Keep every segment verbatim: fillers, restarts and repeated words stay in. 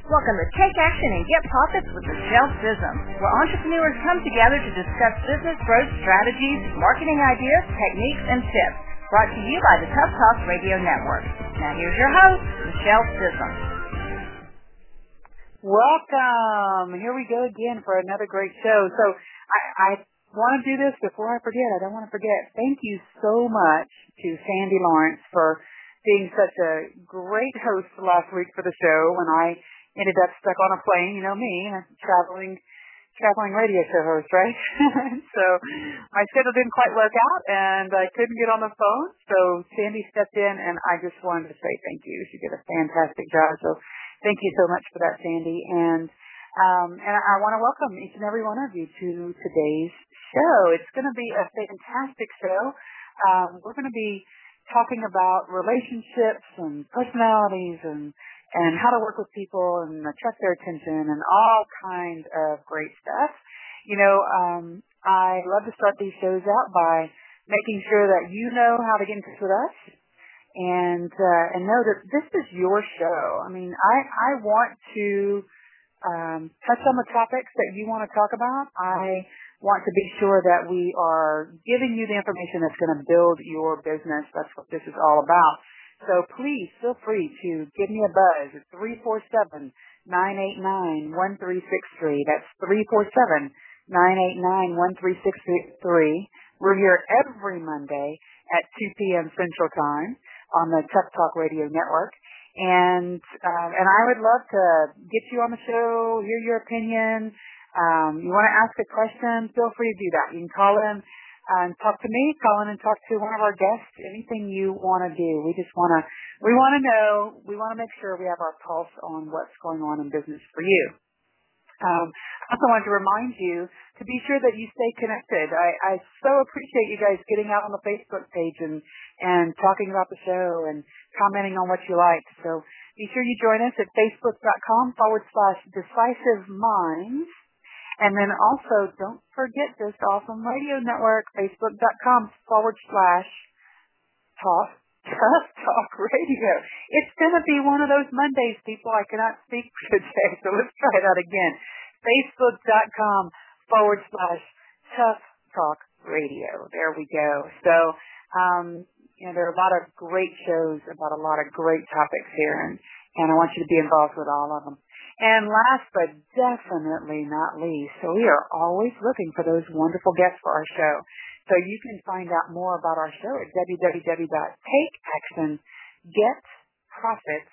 Welcome to Take Action and Get Profits with Michelle Sism, where entrepreneurs come together to discuss business growth strategies, marketing ideas, techniques, and tips. Brought to you by the Tough Talk Radio Network. Now here's your host, Michelle Sism. Welcome. Here we go again for another great show. So I, I want to do this before I forget. I don't want to forget. Thank you so much to Sandy Lawrence for being such a great host last week for the show when I ended up stuck on a plane. You know me, a traveling traveling radio show host, right? So my schedule didn't quite work out, and I couldn't get on the phone. So Sandy stepped in, and I just wanted to say thank you. She did a fantastic job. So thank you so much for that, Sandy. And um, and I want to welcome each and every one of you to today's show. It's going to be a fantastic show. Um, we're going to be talking about relationships and personalities and, and how to work with people and attract their attention and all kinds of great stuff. You know, um, I love to start these shows out by making sure that you know how to get in touch with us and uh, and know that this is your show. I mean, I, I want to um, touch on the topics that you want to talk about. I want to be sure that we are giving you the information that's going to build your business. That's what this is all about. So please feel free to give me a buzz at three four seven, nine eight nine, one three six three. That's three four seven, nine eight nine, one three six three. We're here every Monday at two p.m. Central Time on the Tough Talk Radio Network. And, um, and I would love to get you on the show, hear your opinion. Um, you want to ask a question, feel free to do that. You can call in and talk to me, call in and talk to one of our guests, anything you want to do. We just want to, we want to know, we want to make sure we have our pulse on what's going on in business for you. Um, I also wanted to remind you to be sure that you stay connected. I, I so appreciate you guys getting out on the Facebook page and, and talking about the show and commenting on what you like. So be sure you join us at facebook.com forward slash decisive minds. And then also, don't forget this awesome radio network, facebook.com forward slash talk, tough talk radio. It's going to be one of those Mondays, people. I cannot speak today, so let's try that again. Facebook.com forward slash tough talk radio. There we go. So, um, you know, there are a lot of great shows about a lot of great topics here, and, and I want you to be involved with all of them. And last but definitely not least, so we are always looking for those wonderful guests for our show. So you can find out more about our show at w w w dot take action get profits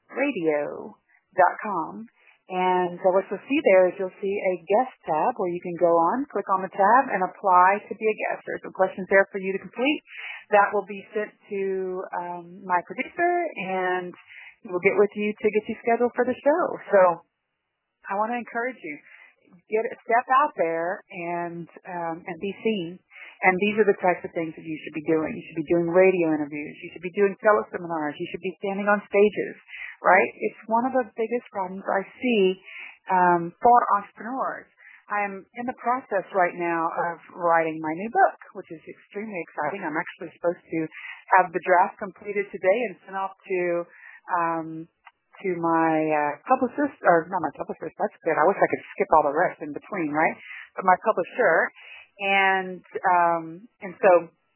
radio dot com. And so what you'll see there is you'll see a guest tab where you can go on, click on the tab, and apply to be a guest. There's some questions there for you to complete. That will be sent to um, my producer, and we'll get with you to get you scheduled for the show. So I want to encourage you, get step out there and um, and be seen. And these are the types of things that you should be doing. You should be doing radio interviews. You should be doing teleseminars. You should be standing on stages, right? It's one of the biggest problems I see um, for entrepreneurs. I am in the process right now of writing my new book, which is extremely exciting. I'm actually supposed to have the draft completed today and sent off to um, to my uh, publicist, or not my publicist, that's good. I wish I could skip all the rest in between, right? But my publisher. And um, and so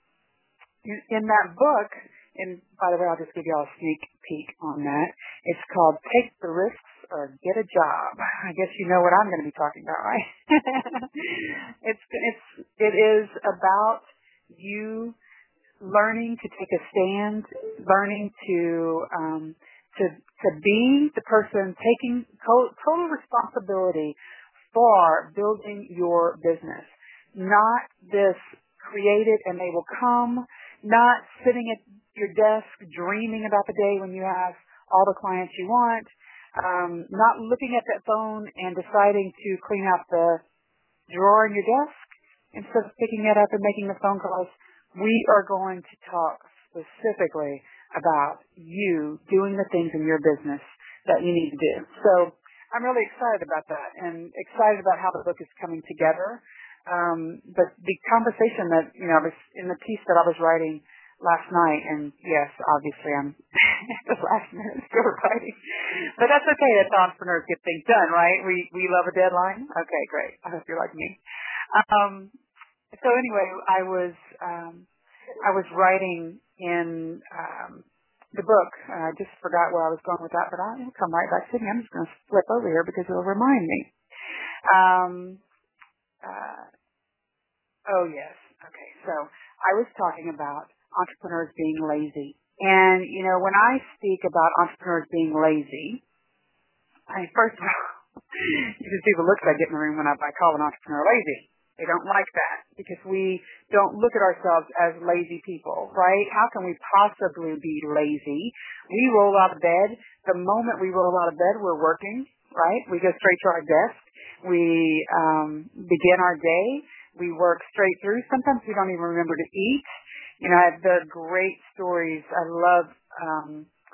in, in that book, and by the way, I'll just give you all a sneak peek on that. It's called Take the Risks or Get a Job. I guess you know what I'm going to be talking about, right? it's it's it is about you learning to take a stand, learning to um, to to be the person taking to- total responsibility for building your business. Not this created and they will come, not sitting at your desk dreaming about the day when you have all the clients you want, um, not looking at that phone and deciding to clean out the drawer in your desk instead of picking it up and making the phone calls. We are going to talk specifically about you doing the things in your business that you need to do. So I'm really excited about that and excited about how the book is coming together. Um, but the conversation that, you know, was in the piece that I was writing last night, and yes, obviously I'm at the last minute still writing, but that's okay. That's how entrepreneurs get things done, right? We we love a deadline. Okay, great. I hope you're like me. Um, so anyway, I was um, I was writing in um, the book. Uh, I just forgot where I was going with that, but I'll come right back to me. I'm just going to flip over here because it'll remind me. Um, uh, oh yes. Okay, so I was talking about entrepreneurs being lazy. And, you know, when I speak about entrepreneurs being lazy, I first of all, you can see the looks I get in the room when I, I call an entrepreneur lazy. They don't like that because we don't look at ourselves as lazy people, right? How can we possibly be lazy? We roll out of bed. The moment we roll out of bed, we're working, right? We go straight to our desk. We um, begin our day. We work straight through. Sometimes we don't even remember to eat. You know, I have the great stories. I love um,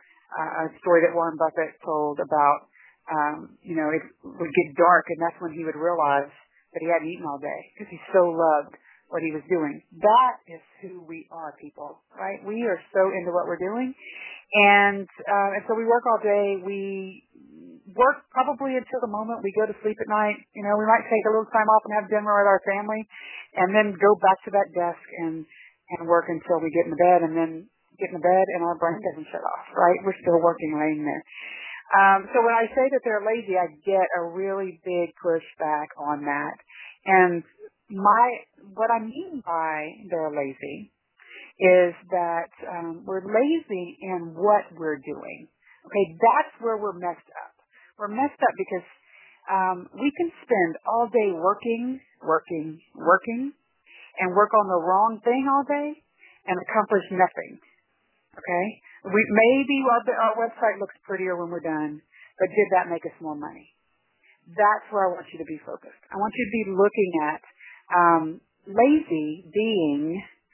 a story that Warren Buffett told about, um, you know, it would get dark, and that's when he would realize that he hadn't eaten all day because he so loved what he was doing. That is who we are, people, right? We are so into what we're doing. And, uh, and so we work all day. We work probably until the moment we go to sleep at night. You know, we might take a little time off and have dinner with our family and then go back to that desk and, and work until we get in the bed, and then get in the bed and our brain doesn't shut off, right? We're still working laying there. Um, so when I say that they're lazy, I get a really big pushback on that. And my, what I mean by they're lazy is that um, we're lazy in what we're doing. Okay, that's where we're messed up. We're messed up because um, we can spend all day working, working, working, and work on the wrong thing all day and accomplish nothing. Okay? We, maybe our, our website looks prettier when we're done, but did that make us more money? That's where I want you to be focused. I want you to be looking at um, lazy being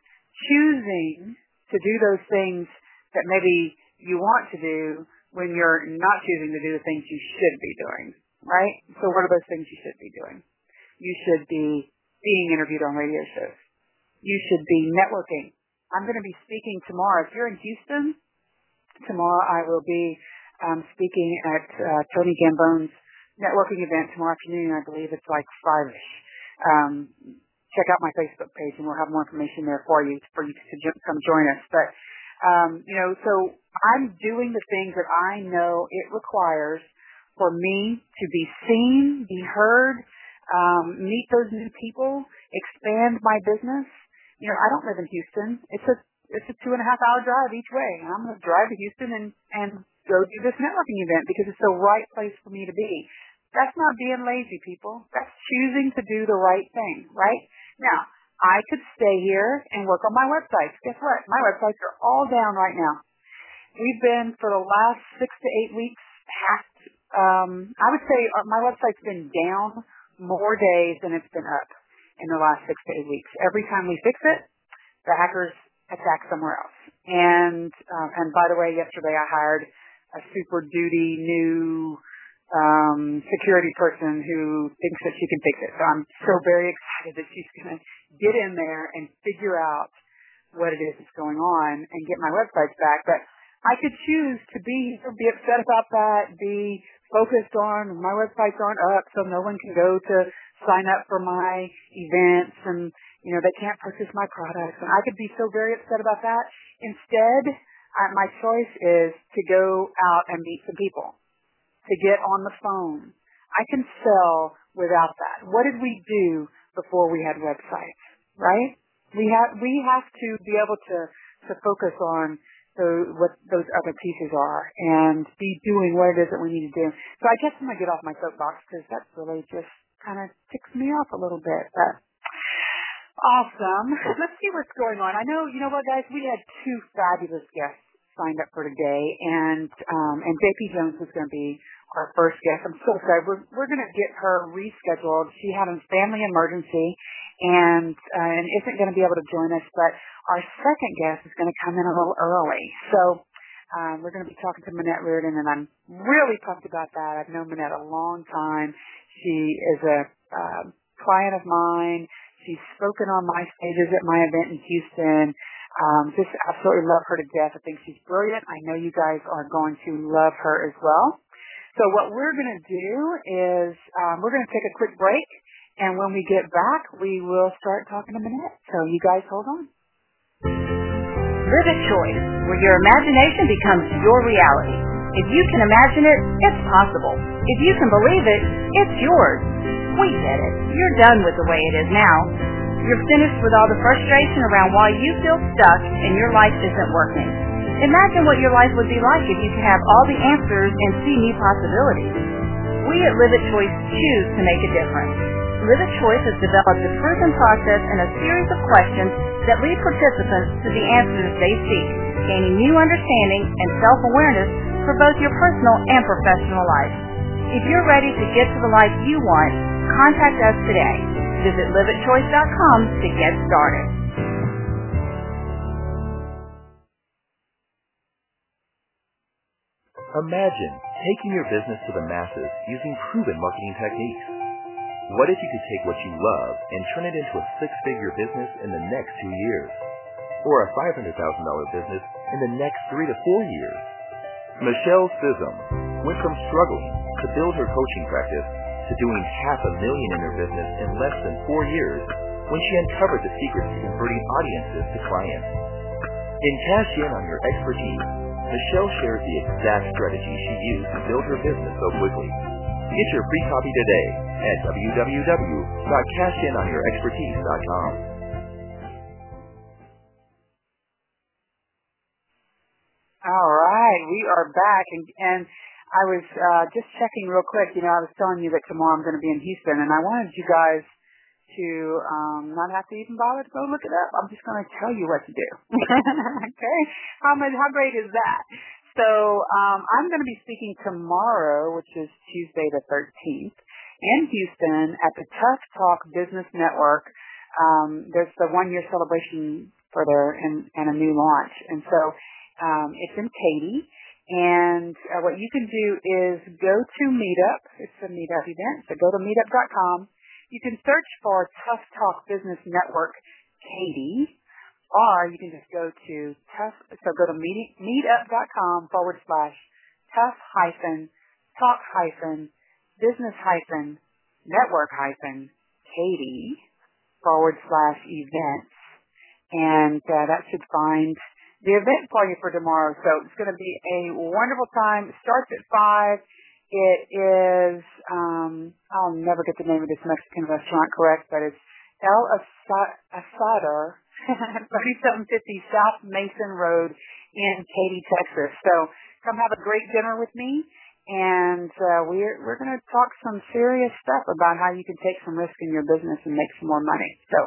choosing to do those things that maybe you want to do when you're not choosing to do the things you should be doing, right? So what are those things you should be doing? You should be being interviewed on radio shows. You should be networking. I'm going to be speaking tomorrow. If you're in Houston, tomorrow I will be um, speaking at uh, Tony Gambone's networking event tomorrow afternoon. I believe it's like five-ish. Um, check out my Facebook page and we'll have more information there for you, for you to jo- come join us. But, um, you know, so I'm doing the things that I know it requires for me to be seen, be heard, um, meet those new people, expand my business. You know, I don't live in Houston. It's a it's a two and a half hour drive each way. And I'm going to drive to Houston and, and go do this networking event because it's the right place for me to be. That's not being lazy, people. That's choosing to do the right thing, right? Now, I could stay here and work on my websites. Guess what? My websites are all down right now. We've been, for the last six to eight weeks, hacked. Um, I would say our, my website's been down more days than it's been up in the last six to eight weeks. Every time we fix it, the hackers attack somewhere else. And um, and by the way, yesterday I hired a super duty new um, security person who thinks that she can fix it. So I'm so very excited that she's going to get in there and figure out what it is that's going on and get my websites back. But I could choose to be be upset about that, be focused on my websites aren't up, so no one can go to sign up for my events, and you know they can't purchase my products. And I could be so very upset about that. Instead, uh, my choice is to go out and meet some people, to get on the phone. I can sell without that. What did we do before we had websites, right? We have we have to be able to to focus on the, what those other pieces are and be doing what it is that we need to do. So I guess I'm going to get off my soapbox because that really just kind of ticks me off a little bit. But awesome. Let's see what's going on. I know, you know what, guys? We had two fabulous guests signed up for today, and um, and J P Jones was going to be our first guest. I'm so excited. We're, we're going to get her rescheduled. She had a family emergency and, uh, and isn't going to be able to join us, but our second guest is going to come in a little early. So um, we're going to be talking to Manette Reardon, and I'm really pumped about that. I've known Manette a long time. She is a uh, client of mine. She's spoken on my stages at my event in Houston. Um, just absolutely love her to death. I think she's brilliant. I know you guys are going to love her as well. So what we're going to do is um, we're going to take a quick break, and when we get back, we will start talking to Minette. So you guys hold on. Live at Choice, where your imagination becomes your reality. If you can imagine it, it's possible. If you can believe it, it's yours. We get it. You're done with the way it is now. You're finished with all the frustration around why you feel stuck and your life isn't working. Imagine what your life would be like if you could have all the answers and see new possibilities. We at Live at Choice choose to make a difference. Live at Choice has developed a proven process and a series of questions that lead participants to the answers they seek, gaining new understanding and self-awareness for both your personal and professional life. If you're ready to get to the life you want, contact us today. Visit live at choice dot com to get started. Imagine taking your business to the masses using proven marketing techniques. What if you could take what you love and turn it into a six-figure business in the next two years? Or a five hundred thousand dollars business in the next three to four years? Michelle Sissom went from struggling to build her coaching practice to doing half a million in her business in less than four years when she uncovered the secret to converting audiences to clients. In Cash In on Your Expertise, Michelle shares the exact strategy she used to build her business so quickly. Get your free copy today at w w w dot cash in on your expertise dot com. All right, we are back, and, and I was uh, just checking real quick. You know, I was telling you that tomorrow I'm going to be in Houston, and I wanted you guys to um, not have to even bother to go look it up. I'm just going to tell you what to do. Okay, how much? How great is that? So um, I'm going to be speaking tomorrow, which is Tuesday the thirteenth, in Houston at the Tough Talk Business Network. Um, there's the one-year celebration for their and, and a new launch, and so um, it's in Katy. And uh, what you can do is go to Meetup. It's a Meetup event, so go to meetup dot com. You can search for Tough Talk Business Network Katy. Or you can just go to tough, so go to meet, meetup.com forward slash tough hyphen talk hyphen business hyphen network hyphen Katy forward slash events. And uh, that should find the event for you for tomorrow. So it's going to be a wonderful time. It starts at five. It is, um, I'll never get the name of this Mexican restaurant correct, but it's El Asador. thirty-seven fifty South Mason Road in Katy, Texas. So come have a great dinner with me, and uh, we're we're going to talk some serious stuff about how you can take some risk in your business and make some more money. So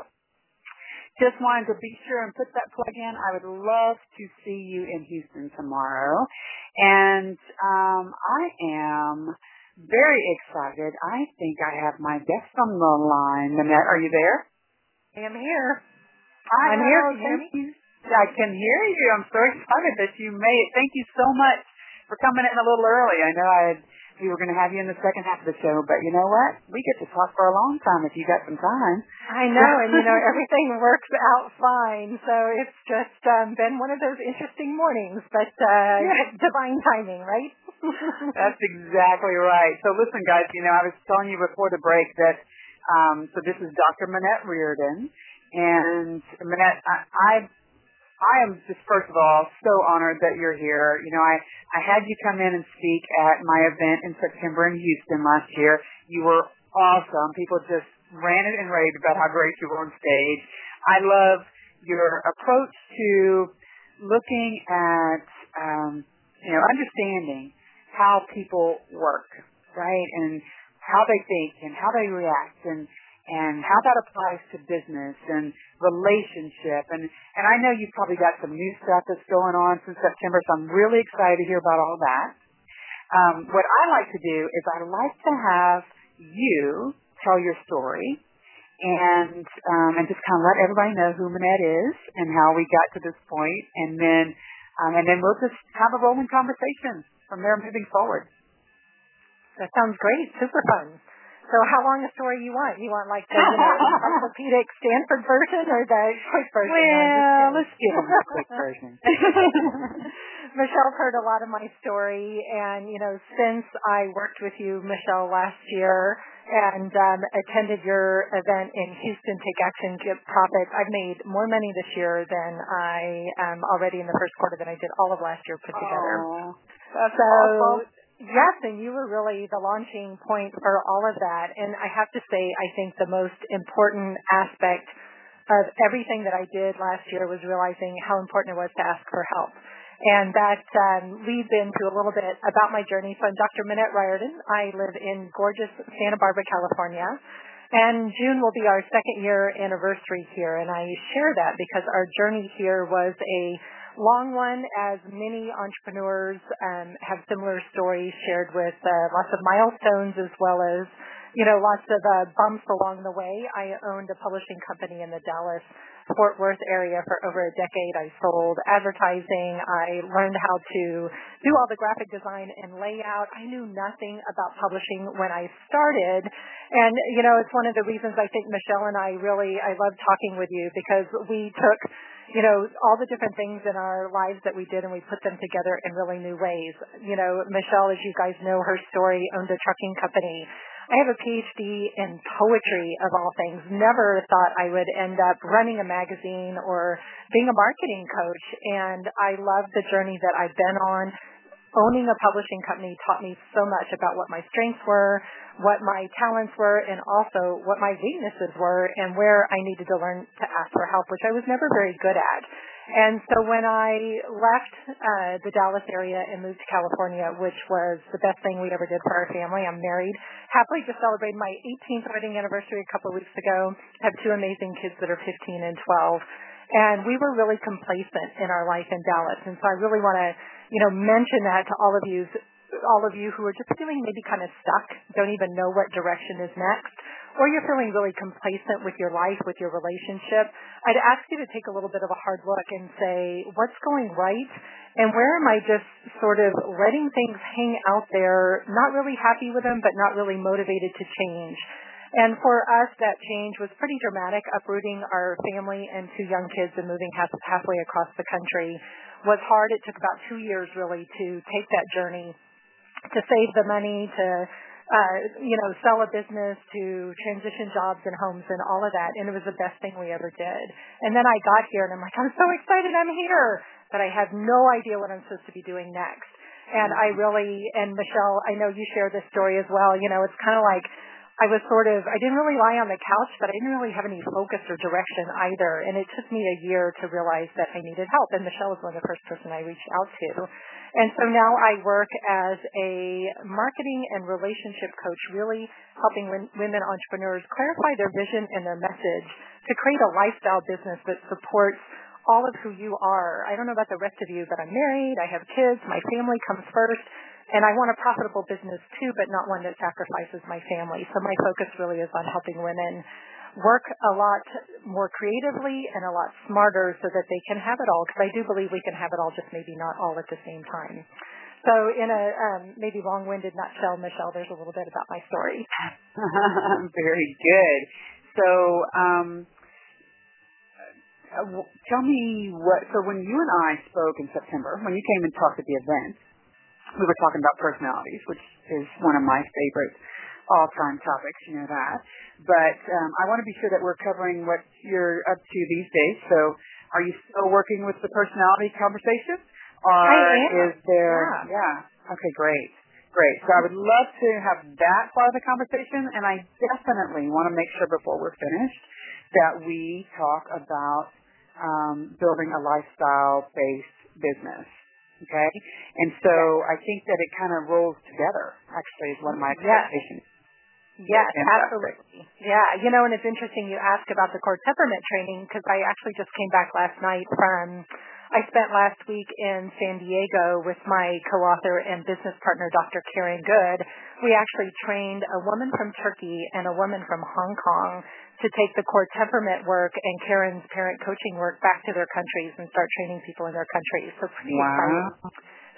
just wanted to be sure and put that plug in. I would love to see you in Houston tomorrow, and um, I am very excited. I think I have my guest on the line. Minette, are you there? I am here. Hi, I'm here. Thank you. I can hear you. I'm so excited that you made it. Thank you so much for coming in a little early. I know I had, we were going to have you in the second half of the show, but you know what? We get to talk for a long time if you got some time. I know, and you know, everything works out fine. So it's just um, been one of those interesting mornings, but uh, yeah. Divine timing, right? That's exactly right. So listen, guys, you know, I was telling you before the break that, um, so this is Doctor Minette Reardon. And Minette, I, I, I am just first of all so honored that you're here. You know, I, I had you come in and speak at my event in September in Houston last year. You were awesome. People just ran it and raved about how great you were on stage. I love your approach to looking at, um, you know, understanding how people work, right, and how they think and how they react and and how that applies to business and relationship. And, and I know you've probably got some new stuff that's going on since September, so I'm really excited to hear about all that. Um, what I like to do is I like to have you tell your story and um, and just kind of let everybody know who Minette is and how we got to this point, and then um, and then we'll just have a rolling conversation from there moving forward. That sounds great. Super fun. So how long a story you want? You want like the you know, encyclopedic Stanford version or the quick version? Well, let's give them the quick version. Michelle's heard a lot of my story, and you know, since I worked with you, Michelle, last year, and um, attended your event in Houston, Take Action, Get Profits, I've made more money this year than I um, already in the first quarter than I did all of last year put together. Oh, that's so, awesome. Yes, and you were really the launching point for all of that. And I have to say, I think the most important aspect of everything that I did last year was realizing how important it was to ask for help. And that um, leads into a little bit about my journey. So I'm Doctor Minette Riordan. I live in gorgeous Santa Barbara, California. And June will be our second year anniversary here. And I share that because our journey here was a long one, as many entrepreneurs um, have similar stories shared with uh, lots of milestones as well as, you know, lots of uh, bumps along the way. I owned a publishing company in the Dallas Fort Worth area for over a decade. I sold advertising. I learned how to do all the graphic design and layout. I knew nothing about publishing when I started. And, you know, it's one of the reasons I think Michelle and I really, I love talking with you because we took you know, all the different things in our lives that we did and we put them together in really new ways. You know, Michelle, as you guys know, her story, owned a trucking company. I have a P H D in poetry, of all things. Never thought I would end up running a magazine or being a marketing coach. And I love the journey that I've been on. Owning a publishing company taught me so much about what my strengths were, what my talents were, and also what my weaknesses were and where I needed to learn to ask for help, which I was never very good at. And so when I left uh, the Dallas area and moved to California, which was the best thing we ever did for our family, I'm married, happily just celebrated my eighteenth wedding anniversary a couple of weeks ago, have two amazing kids that are fifteen and twelve. And we were really complacent in our life in Dallas. And so I really want to, you know, mention that to all of you, all of you who are just feeling maybe kind of stuck, don't even know what direction is next, or you're feeling really complacent with your life, with your relationship. I'd ask you to take a little bit of a hard look and say, what's going right? And where am I just sort of letting things hang out there, not really happy with them, but not really motivated to change? And for us, that change was pretty dramatic, uprooting our family and two young kids and moving half, halfway across the country was hard. It took about two years, really, to take that journey, to save the money, to, uh, you know, sell a business, to transition jobs and homes and all of that. And it was the best thing we ever did. And then I got here, and I'm like, I'm so excited I'm here, but I have no idea what I'm supposed to be doing next. And I really, and Michelle, I know you share this story as well. You know, it's kind of like, I was sort of, I didn't really lie on the couch, but I didn't really have any focus or direction either. And it took me a year to realize that I needed help. And Michelle was one of the first person I reached out to. And so now I work as a marketing and relationship coach, really helping women entrepreneurs clarify their vision and their message to create a lifestyle business that supports all of who you are. I don't know about the rest of you, but I'm married, I have kids, my family comes first. And I want a profitable business too, but not one that sacrifices my family. So my focus really is on helping women work a lot more creatively and a lot smarter so that they can have it all. Because I do believe we can have it all, just maybe not all at the same time. So in a um, maybe long-winded nutshell, Michelle, there's a little bit about my story. Very good. So um, uh, tell me what, so when you and I spoke in September, when you came and talked at the event, we were talking about personalities, which is one of my favorite all-time topics, you know that. But um, I want to be sure that we're covering what you're up to these days. So are you still working with the personality conversation? Or I am. is there, yeah. yeah. Okay, great. Great. So I would love to have that part of the conversation, and I definitely want to make sure before we're finished that we talk about um, building a lifestyle-based business. Okay, and so I think that it kind of rolls together, actually, is one of my expectations. Yes, yes, absolutely. Yeah, you know, and it's interesting you ask about the core temperament training because I actually just came back last night from, I spent last week in San Diego with my co-author and business partner, Doctor Karen Good. We actually trained a woman from Turkey and a woman from Hong Kong to take the core temperament work and Karen's parent coaching work back to their countries and start training people in their countries. So pretty wow. exciting.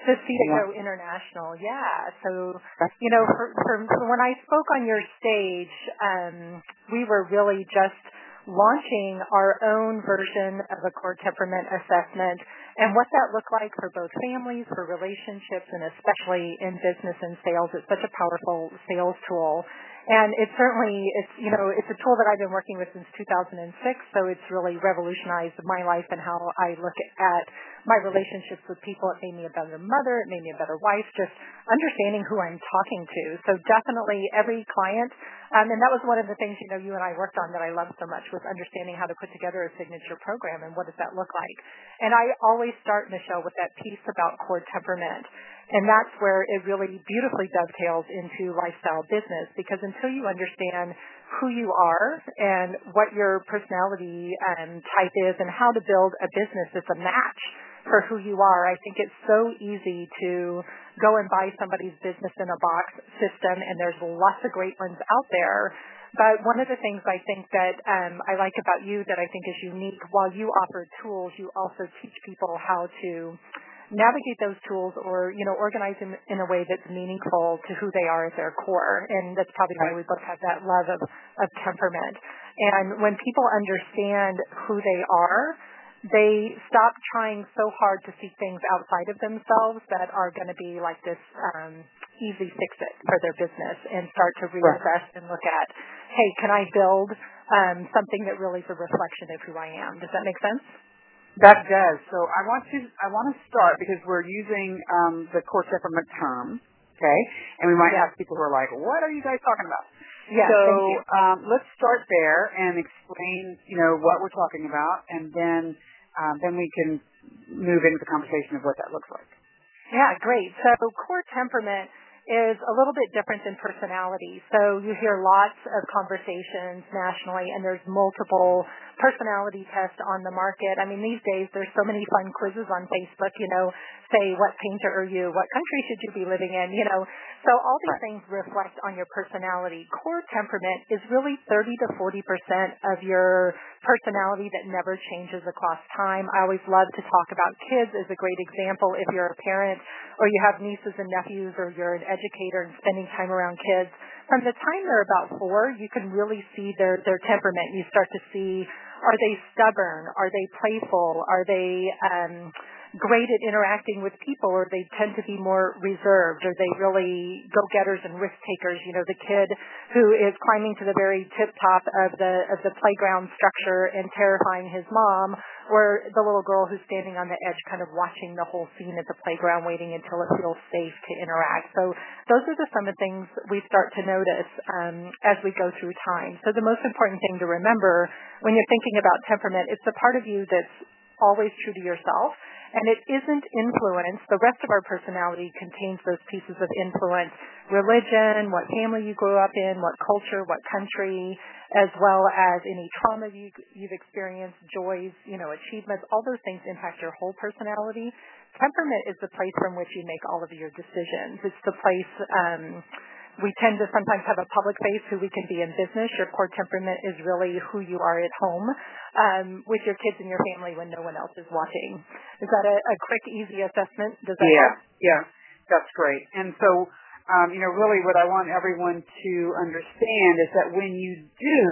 To see it go international, yeah. So, you know, for, for, for when I spoke on your stage, um, we were really just launching our own version of a core temperament assessment and what that looked like for both families, for relationships, and especially in business and sales. It's such a powerful sales tool. And it's certainly, it's, you know, it's a tool that I've been working with since two thousand six, so it's really revolutionized my life and how I look at my relationships with people. It made me a better mother. It made me a better wife, just understanding who I'm talking to. So definitely every client, um, and that was one of the things, you know, you and I worked on that I loved so much, was understanding how to put together a signature program and what does that look like. And I always start, Michelle, with that piece about core temperament. And that's where it really beautifully dovetails into lifestyle business, because until you understand who you are and what your personality um, type is and how to build a business that's a match for who you are, I think it's so easy to go and buy somebody's business in a box system, and there's lots of great ones out there. But one of the things I think that um, I like about you that I think is unique, while you offer tools, you also teach people how to navigate those tools, or, you know, organize them in a way that's meaningful to who they are at their core. And that's probably why we both have that love of, of temperament. And when people understand who they are, they stop trying so hard to see things outside of themselves that are going to be like this um, easy fix-it for their business, and start to reassess and look at, hey, can I build um, something that really is a reflection of who I am? Does that make sense? That does. So I want to I want to start, because we're using um, the core temperament term, okay? And we might yeah. have people who are like, "What are you guys talking about?" Yeah. So thank you. Um, let's start there and explain, you know, what we're talking about, and then um, then we can move into the conversation of what that looks like. Yeah, great. So core temperament is a little bit different than personality. So you hear lots of conversations nationally, and there's multiple personality tests on the market. I mean, these days there's so many fun quizzes on Facebook, you know, say, what painter are you? What country should you be living in? You know, so all these right. things reflect on your personality. Core temperament is really thirty to forty percent of your personality that never changes across time. I always love to talk about kids as a great example. If you're a parent, or you have nieces and nephews, or you're an educator and spending time around kids, from the time they're about four, you can really see their, their temperament. You start to see, are they stubborn? Are they playful? Are they um, great at interacting with people, or they tend to be more reserved? Are they really go-getters and risk-takers? You know, the kid who is climbing to the very tip-top of the of the playground structure and terrifying his mom, or the little girl who's standing on the edge kind of watching the whole scene at the playground, waiting until it feels safe to interact. So those are the some of the things we start to notice um, as we go through time. So the most important thing to remember when you're thinking about temperament, it's the part of you that's always true to yourself, and it isn't influenced. The rest of our personality contains those pieces of influence: religion, what family you grew up in, what culture, what country, as well as any trauma you, you've experienced, joys, you know, achievements. All those things impact your whole personality. Temperament is the place from which you make all of your decisions. It's the place um, we tend to sometimes have a public face who we can be in business. Your core temperament is really who you are at home um, with your kids and your family when no one else is watching. Is that a, a quick, easy assessment? Does that Yeah, help? yeah, that's great. And so, um, you know, really what I want everyone to understand is that when you do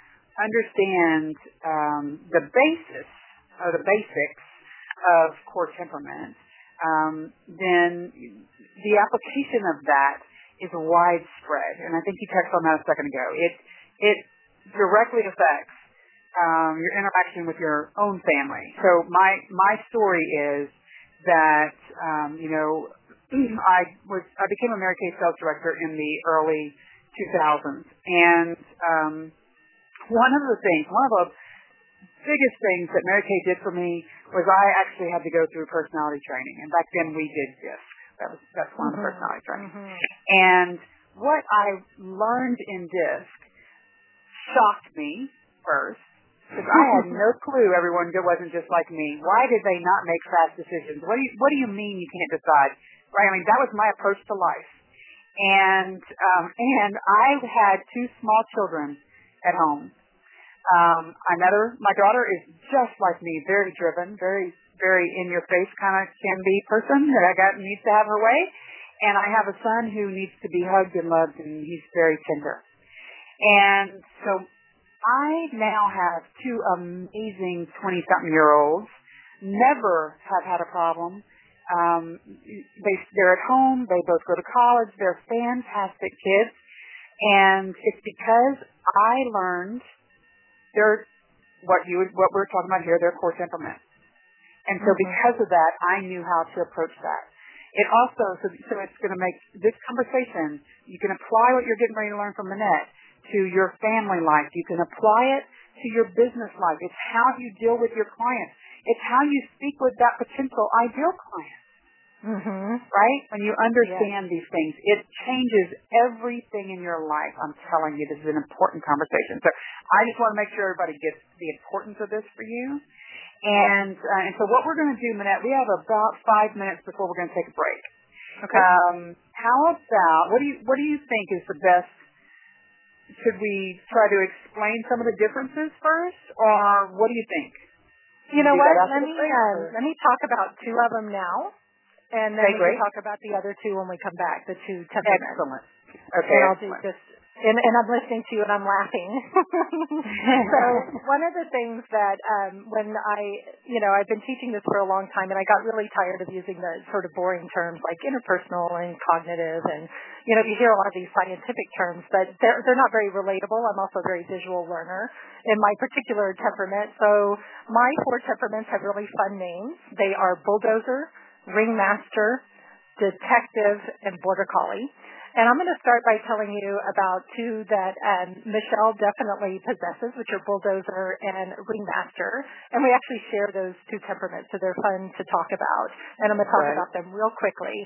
understand um, the basis or the basics of core temperament, um, then the application of that is widespread, and I think you touched on that a second ago. It it directly affects um, your interaction with your own family. So my my story is that um, you know I was I became a Mary Kay sales director in the early two thousands, and um, one of the things, one of the biggest things that Mary Kay did for me was I actually had to go through personality training, and back then we did this. That was that's one mm-hmm. of the personality training. Mm-hmm. And what I learned in DISC shocked me first, because I had no clue everyone wasn't just like me. Why did they not make fast decisions? What do you What do you mean you can't decide? Right? I mean, that was my approach to life. And um, and I had two small children at home. Um, another, my daughter is just like me, very driven, very, very in your face kind of can be person that I got needs to have her way. And I have a son who needs to be hugged and loved, and he's very tender. And so I now have two amazing twenty-something-year-olds, never have had a problem. Um, they, they're at home. They both go to college. They're fantastic kids. And it's because I learned their, what you would, what we're talking about here, their core temperament. And so mm-hmm. because of that, I knew how to approach that. It also, so, so it's going to make this conversation, you can apply what you're getting ready to learn from Minette to your family life. You can apply it to your business life. It's how you deal with your clients. It's how you speak with that potential ideal client. Mm-hmm. Right? When you understand yes. these things, it changes everything in your life. I'm telling you, this is an important conversation. So I just want to make sure everybody gets the importance of this for you. And, uh, and so what we're going to do, Minette, we have about five minutes before we're going to take a break. Okay. Um, how about, what do you, what do you think is the best? Should we try to explain some of the differences first, or what do you think? You know what? Let me, um, let me talk about two of them now. And then okay, we great. can talk about the other two when we come back, the two temperaments. Excellent. Okay. And I'll do just, and, and I'm listening to you and I'm laughing. So one of the things that um, when I, you know, I've been teaching this for a long time, and I got really tired of using the sort of boring terms like interpersonal and cognitive, and you know, you hear a lot of these scientific terms, but they're they're not very relatable. I'm also a very visual learner in my particular temperament. So my four temperaments have really fun names. They are bulldozer, ringmaster, detective, and border collie. And I'm going to start by telling you about two that um, Michelle definitely possesses, which are bulldozer and ringmaster. And we actually share those two temperaments, so they're fun to talk about. And I'm going to talk right. about them real quickly.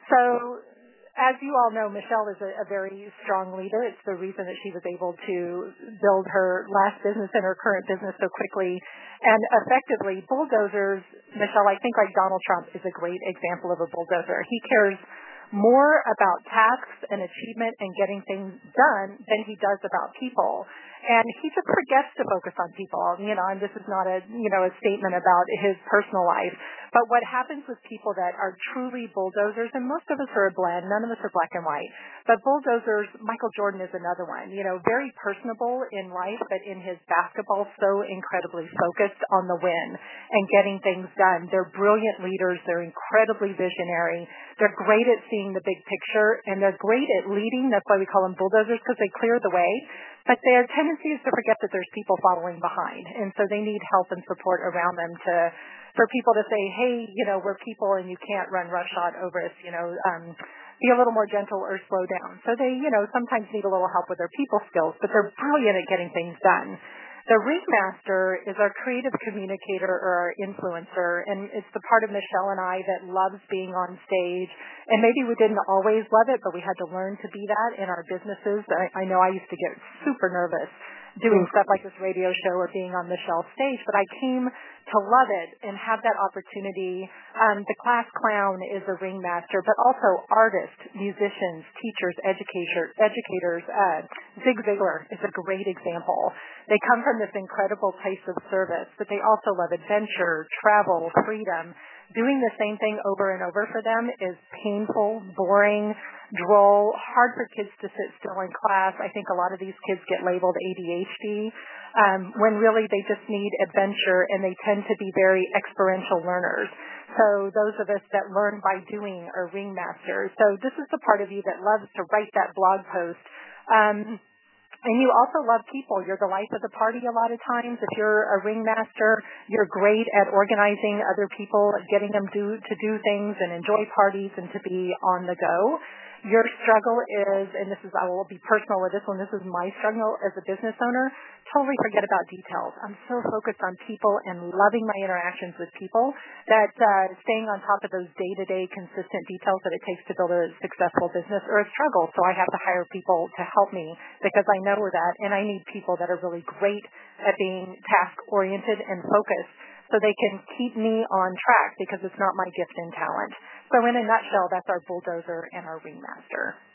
So as you all know, Michelle is a, a very strong leader. It's the reason that she was able to build her last business and her current business so quickly and effectively. Bulldozers, Michelle, I think like Donald Trump is a great example of a bulldozer. He cares more about tasks and achievement and getting things done than he does about people. And he just forgets to focus on people. You know, and this is not a, you know, a statement about his personal life. But what happens with people that are truly bulldozers, and most of us are a blend, none of us are black and white, but bulldozers, Michael Jordan is another one, you know, very personable in life, but in his basketball, so incredibly focused on the win and getting things done. They're brilliant leaders. They're incredibly visionary. They're great at seeing the big picture, and they're great at leading. That's why we call them bulldozers, because they clear the way. But their tendency is to forget that there's people following behind, and so they need help and support around them to for people to say, hey, you know, we're people and you can't run roughshod over us, you know, um, be a little more gentle or slow down. So they, you know, sometimes need a little help with their people skills, but they're brilliant at getting things done. The ringmaster is our creative communicator or our influencer, and it's the part of Michelle and I that loves being on stage. And maybe we didn't always love it, but we had to learn to be that in our businesses. I, I know I used to get super nervous doing stuff like this radio show or being on Michelle's stage, but I came to love it and have that opportunity. Um, the class clown is a ringmaster, but also artists, musicians, teachers, educator, educators. Uh, Zig Ziglar is a great example. They come from this incredible place of service, but they also love adventure, travel, freedom. Doing the same thing over and over for them is painful, boring, droll, hard for kids to sit still in class. I think a lot of these kids get labeled A D H D um, when really they just need adventure, and they tend to be very experiential learners. So those of us that learn by doing are ringmasters. So this is the part of you that loves to write that blog post. Um, And you also love people. You're the life of the party a lot of times. If you're a ringmaster, you're great at organizing other people, getting them do, to do things and enjoy parties and to be on the go. Your struggle is, and this is, I will be personal with this one, this is my struggle as a business owner, totally forget about details. I'm so focused on people and loving my interactions with people that uh, staying on top of those day-to-day consistent details that it takes to build a successful business or a struggle. So I have to hire people to help me because I know that, and I need people that are really great at being task-oriented and focused so they can keep me on track because it's not my gift and talent. So in a nutshell, that's our bulldozer and our ringmaster.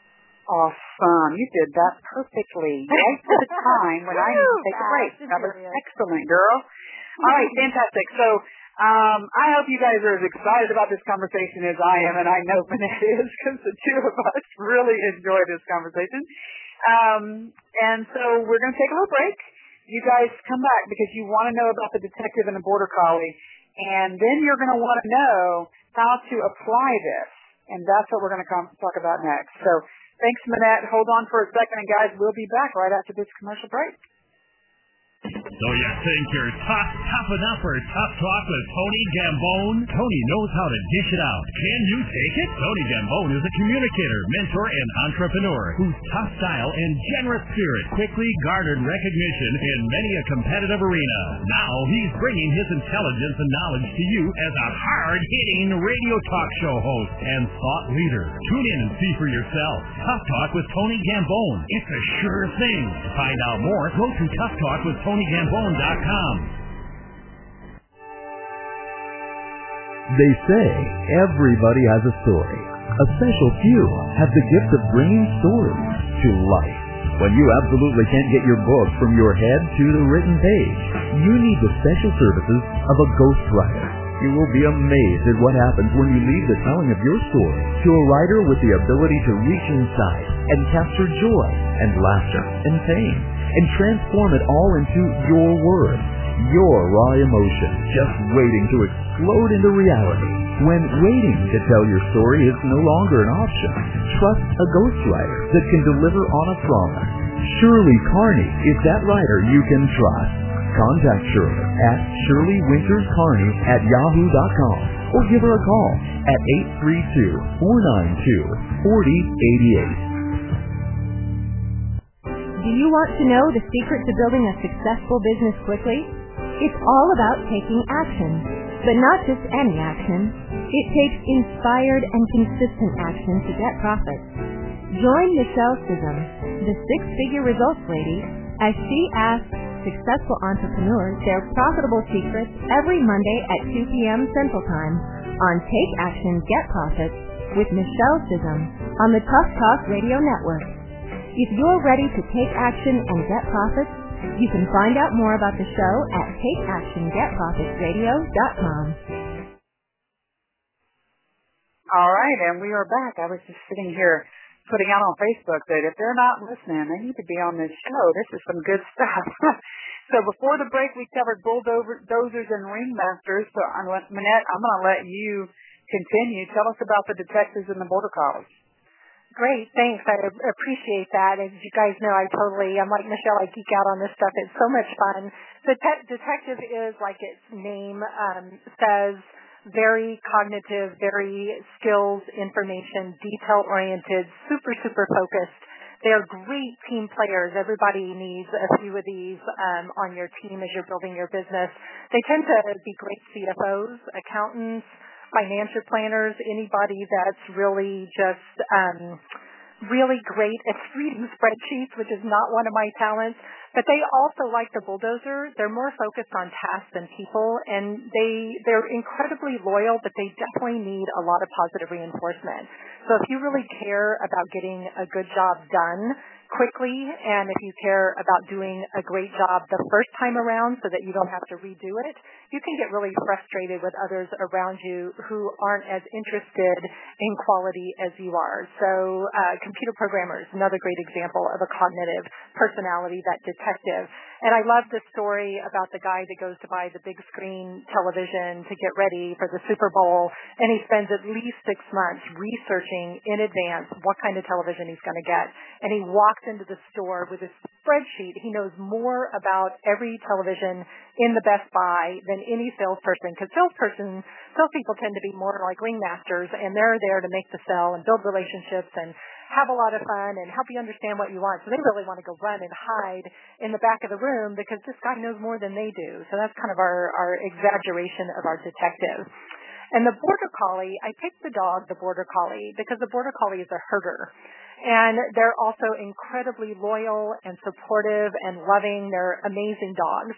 Awesome. You did that perfectly. Right to the time when I need to take a break. That was excellent, girl. All right, fantastic. So um, I hope you guys are as excited about this conversation as I am, and I know Manette is, because the two of us really enjoy this conversation. Um, and so we're going to take a little break. You guys come back because you want to know about the detective and the border collie, and then you're going to want to know how to apply this, and that's what we're going to come talk about next. So thanks, Manette. Hold on for a second, and guys, we'll be back right after this commercial break. So you think you're tough, tough enough for Tough Talk with Tony Gambone? Tony knows how to dish it out. Can you take it? Tony Gambone is a communicator, mentor, and entrepreneur whose tough style and generous spirit quickly garnered recognition in many a competitive arena. Now he's bringing his intelligence and knowledge to you as a hard-hitting radio talk show host and thought leader. Tune in and see for yourself. Tough Talk with Tony Gambone. It's a sure thing. To find out more, go to Tough Talk with Tony Gambone dot com. They say everybody has a story. A special few have the gift of bringing stories to life. When you absolutely can't get your book from your head to the written page, you need the special services of a ghostwriter. You will be amazed at what happens when you leave the telling of your story to a writer with the ability to reach inside and capture joy and laughter and pain and transform it all into your words, your raw emotion, just waiting to explode into reality. When waiting to tell your story is no longer an option, trust a ghostwriter that can deliver on a promise. Shirley Carney is that writer you can trust. Contact Shirley at shirley winters carney at yahoo dot com or give her a call at eight three two, four nine two, four zero eight eight. Do you want to know the secret to building a successful business quickly? It's all about taking action, but not just any action. It takes inspired and consistent action to get profits. Join Michelle Sissom, the six-figure results lady, as she asks successful entrepreneurs their profitable secrets every Monday at two p.m. Central Time on Take Action, Get Profits with Michelle Sissom on the Tough Talk Radio Network. If you're ready to take action and get profits, you can find out more about the show at take action get profits radio dot com. All right, and we are back. I was just sitting here putting out on Facebook that if they're not listening, they need to be on this show. This is some good stuff. So before the break, we covered bulldozers and ringmasters. So, Manette, I'm going to let you continue. Tell us about the detectives and the border collies. Great, thanks. I appreciate that. As you guys know, I totally, I'm like Michelle, I geek out on this stuff. It's so much fun. The te- detective is, like its name um, says, very cognitive, very skills, information, detail-oriented, super, super focused. They're great team players. Everybody needs a few of these um, on your team as you're building your business. They tend to be great C F Os, accountants, financial planners, anybody that's really just um, really great at reading spreadsheets, which is not one of my talents. But they also, like the bulldozer, they're more focused on tasks than people, and they, they're incredibly loyal, but they definitely need a lot of positive reinforcement. So if you really care about getting a good job done quickly, and if you care about doing a great job the first time around so that you don't have to redo it, you can get really frustrated with others around you who aren't as interested in quality as you are. So uh, computer programmers, another great example of a cognitive personality, that detective. And I love the story about the guy that goes to buy the big screen television to get ready for the Super Bowl, and he spends at least six months researching in advance what kind of television he's going to get. And he walks into the store with a spreadsheet. He knows more about every television in the Best Buy than any salesperson, because salesperson, salespeople tend to be more like ringmasters, and they're there to make the sell and build relationships and have a lot of fun and help you understand what you want. So they really want to go run and hide in the back of the room because this guy knows more than they do. So that's kind of our, our exaggeration of our detective. And the border collie, I picked the dog, the border collie, because the border collie is a herder. And they're also incredibly loyal and supportive and loving. They're amazing dogs.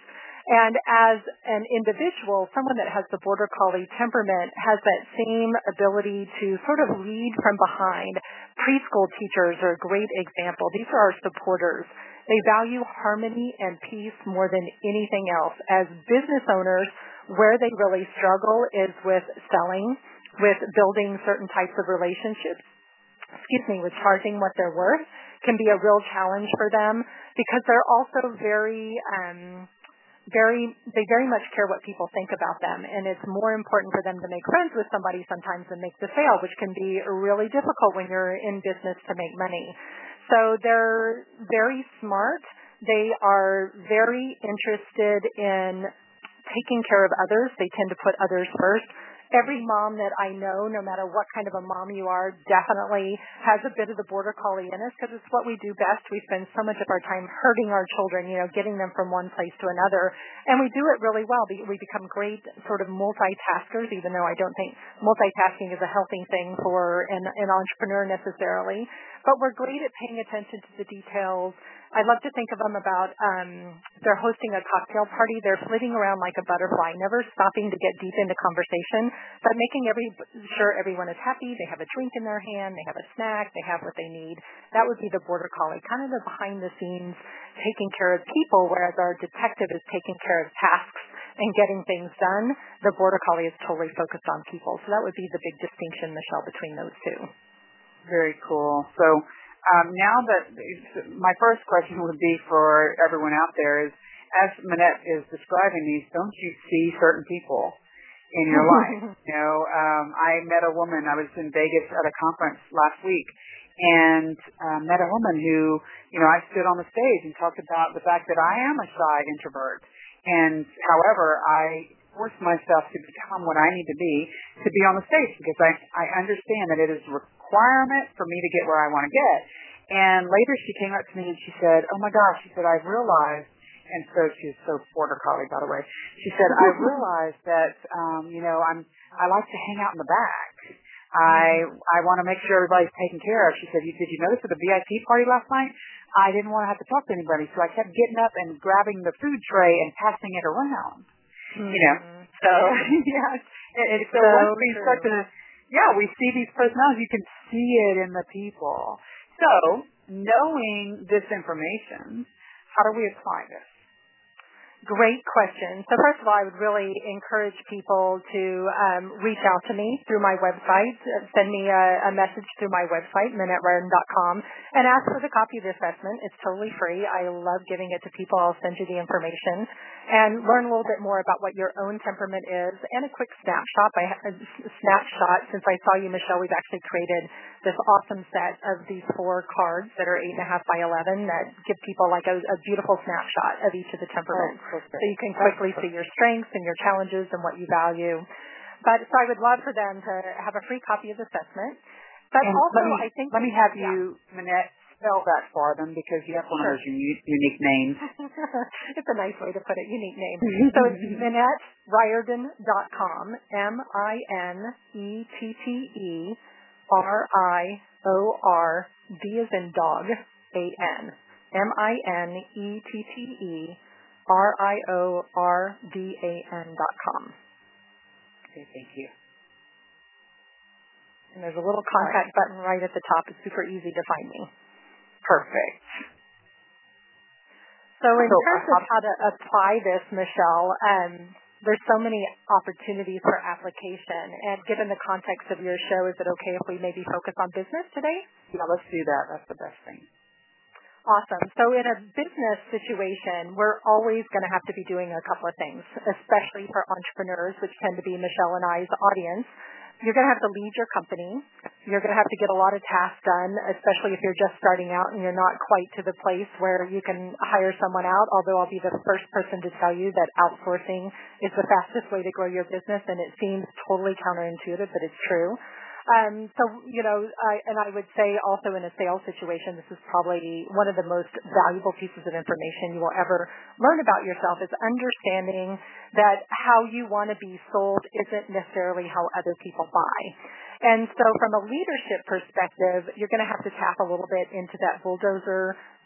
And as an individual, someone that has the Border Collie temperament has that same ability to sort of lead from behind. Preschool teachers are a great example. These are our supporters. They value harmony and peace more than anything else. As business owners, where they really struggle is with selling, with building certain types of relationships, excuse me, with charging what they're worth, can be a real challenge for them because they're also very, um, very, they very much care what people think about them, and it's more important for them to make friends with somebody sometimes than make the sale, which can be really difficult when you're in business to make money. So they're very smart. They are very interested in taking care of others. They tend to put others first. Every mom that I know, no matter what kind of a mom you are, definitely has a bit of the Border Collie in us because it's what we do best. We spend so much of our time hurting our children, you know, getting them from one place to another. And we do it really well. We become great sort of multitaskers, even though I don't think multitasking is a healthy thing for an, an entrepreneur necessarily. But we're great at paying attention to the details. I love to think of them about um, they're hosting a cocktail party. They're flitting around like a butterfly, never stopping to get deep into conversation, but making every sure everyone is happy. They have a drink in their hand. They have a snack. They have what they need. That would be the Border Collie, kind of the behind-the-scenes taking care of people, whereas our detective is taking care of tasks and getting things done. The Border Collie is totally focused on people. So that would be the big distinction, Michelle, between those two. Very cool. So um, now that my first question would be for everyone out there is, as Minette is describing these, don't you see certain people in your life? You know, um, I met a woman. I was in Vegas at a conference last week, and uh, met a woman who, you know, I stood on the stage and talked about the fact that I am a shy introvert, and however, I forced myself to become what I need to be to be on the stage because I I understand that it is a requirement for me to get where I want to get. And later she came up to me and she said, "Oh my gosh," she said, "I've realized," and so she's so Border Collie, by the way. She said, "I realized that um, you know, I'm I like to hang out in the back. I I want to make sure everybody's taken care of." She said, "You did you notice at the V I P party last night? I didn't want to have to talk to anybody, so I kept getting up and grabbing the food tray and passing it around." Mm-hmm. You know, so yeah, and, and so, so once we true. start to, yeah, we see these personalities. You can see it in the people. So knowing this information, how do we apply this? Great question. So first of all, I would really encourage people to um, reach out to me through my website. Send me a, a message through my website, minette riordan dot com, and ask for the copy of the assessment. It's totally free. I love giving it to people. I'll send you the information and learn a little bit more about what your own temperament is and a quick snapshot. I, a snapshot. Since I saw you, Michelle, we've actually created this awesome set of these four cards that are eight and a half by eleven that give people like a, a beautiful snapshot of each of the temperaments. Oh, so you can quickly see your strengths and your challenges and what you value. But so I would love for them to have a free copy of the assessment. But and also, me, I think let me have you, yeah. Minette, spell that for them because you have one sure. of those unique, unique names. It's a nice way to put it, unique name. So it's minette riordan dot com, M I N E T T E R I O R D as in dog, A N, M I N E T T E R I O R D A N dot com. Okay, thank you. And there's a little contact right. button right at the top. It's super easy to find me. Perfect. So in so, terms uh, of how to apply this, Michelle, um, there's so many opportunities for application. And given the context of your show, is it okay if we maybe focus on business today? Yeah, let's do that. That's the best thing. Awesome. So in a business situation, we're always going to have to be doing a couple of things, especially for entrepreneurs, which tend to be Michelle and I's audience. You're going to have to lead your company. You're going to have to get a lot of tasks done, especially if you're just starting out and you're not quite to the place where you can hire someone out, although I'll be the first person to tell you that outsourcing is the fastest way to grow your business, and it seems totally counterintuitive, but it's true. Um, so, you know, I, and I would say also in a sales situation, this is probably one of the most valuable pieces of information you will ever learn about yourself is understanding that how you want to be sold isn't necessarily how other people buy. And so from a leadership perspective, you're going to have to tap a little bit into that bulldozer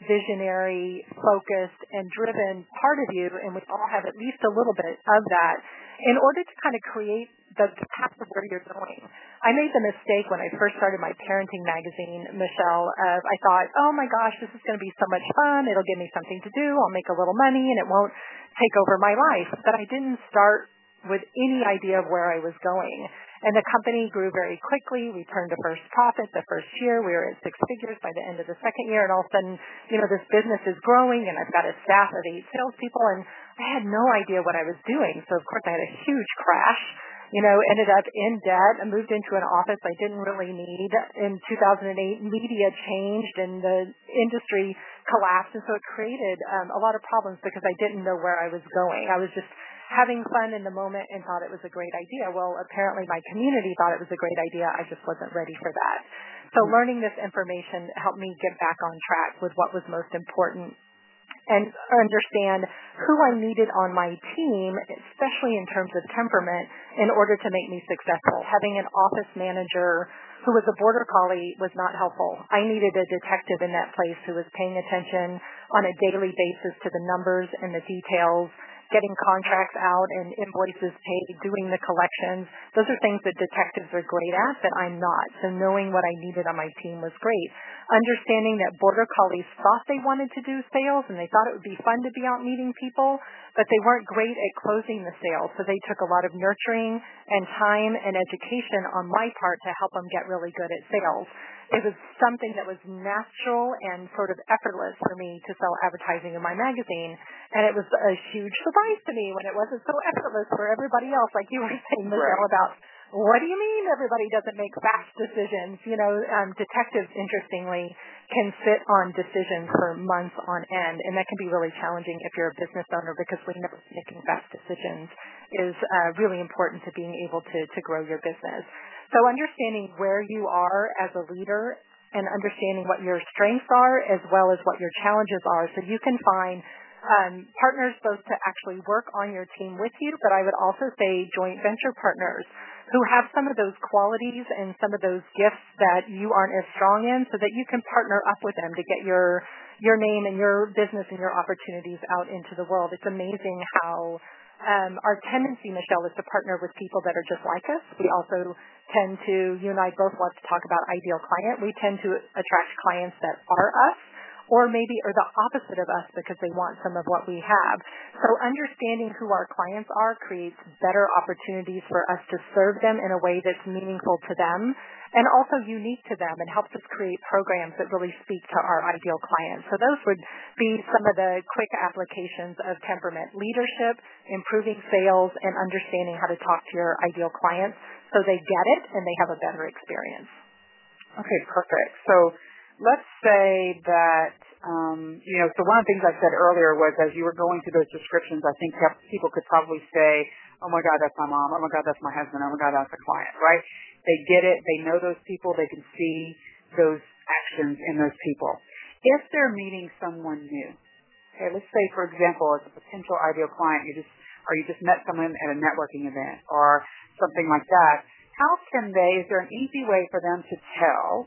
visionary, focused, and driven part of you, and we all have at least a little bit of that, in order to kind of create the path of where you're going. I made the mistake when I first started my parenting magazine, Michelle, of I thought, oh my gosh, this is going to be so much fun. It'll give me something to do. I'll make a little money, and it won't take over my life. But I didn't start with any idea of where I was going. And the company grew very quickly. We turned to first profit the first year. We were at six figures by the end of the second year. And all of a sudden, you know, this business is growing, and I've got a staff of eight salespeople, and I had no idea what I was doing. So, of course, I had a huge crash. You know, ended up in debt. I moved into an office I didn't really need. In two thousand eight, media changed and the industry collapsed. And so it created um, a lot of problems because I didn't know where I was going. I was just having fun in the moment and thought it was a great idea. Well, apparently my community thought it was a great idea. I just wasn't ready for that. So learning this information helped me get back on track with what was most important and understand who I needed on my team, especially in terms of temperament, in order to make me successful. Having an office manager who was a border collie was not helpful. I needed a detective in that place who was paying attention on a daily basis to the numbers and the details, getting contracts out and invoices paid, doing the collections. Those are things that detectives are great at that I'm not. So knowing what I needed on my team was great. Understanding that border collies thought they wanted to do sales and they thought it would be fun to be out meeting people, but they weren't great at closing the sale. So they took a lot of nurturing and time and education on my part to help them get really good at sales. It was something that was natural and sort of effortless for me to sell advertising in my magazine. And it was a huge surprise to me when it wasn't so effortless for everybody else, like you were saying, Michelle, right. about what do you mean everybody doesn't make fast decisions? You know, um, detectives, interestingly, can sit on decisions for months on end, and that can be really challenging if you're a business owner because we know making fast decisions is uh, really important to being able to, to grow your business. So understanding where you are as a leader and understanding what your strengths are as well as what your challenges are so you can find um, partners both to actually work on your team with you, but I would also say joint venture partners who have some of those qualities and some of those gifts that you aren't as strong in so that you can partner up with them to get your your name and your business and your opportunities out into the world. It's amazing how um, our tendency, Michelle, is to partner with people that are just like us. We also tend to, you and I both love to talk about ideal client. We tend to attract clients that are us, or maybe are the opposite of us because they want some of what we have. So understanding who our clients are creates better opportunities for us to serve them in a way that's meaningful to them and also unique to them and helps us create programs that really speak to our ideal clients. So those would be some of the quick applications of temperament: leadership, improving sales, and understanding how to talk to your ideal clients so they get it and they have a better experience. Okay, perfect. So let's say that, um, you know, so one of the things I said earlier was as you were going through those descriptions, I think people could probably say, oh, my God, that's my mom. Oh, my God, that's my husband. Oh, my God, that's a client, right? They get it. They know those people. They can see those actions in those people. If they're meeting someone new, okay, let's say, for example, as a potential ideal client, you just or you just met someone at a networking event or something like that, how can they, is there an easy way for them to tell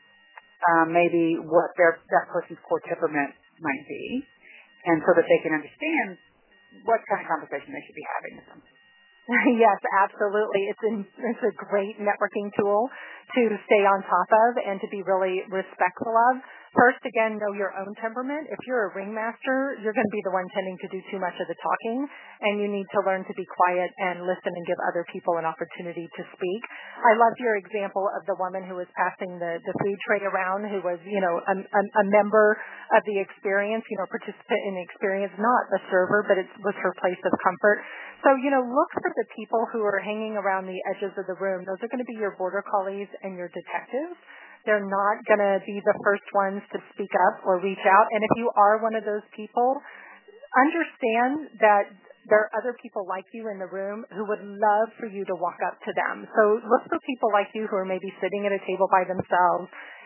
Um, maybe what their that person's core temperament might be, and so that they can understand what kind of conversation they should be having with them? Yes, absolutely. It's, in, it's a great networking tool to stay on top of and to be really respectful of. First, again, know your own temperament. If you're a ringmaster, you're going to be the one tending to do too much of the talking, and you need to learn to be quiet and listen and give other people an opportunity to speak. I loved your example of the woman who was passing the, the food tray around, who was, you know, a, a, a member of the experience, you know, participant in the experience, not a server, but it was her place of comfort. So, you know, look for the people who are hanging around the edges of the room. Those are going to be your border collies and your detectives. They're not going to be the first ones to speak up or reach out. And if you are one of those people, understand that there are other people like you in the room who would love for you to walk up to them. So look for people like you who are maybe sitting at a table by themselves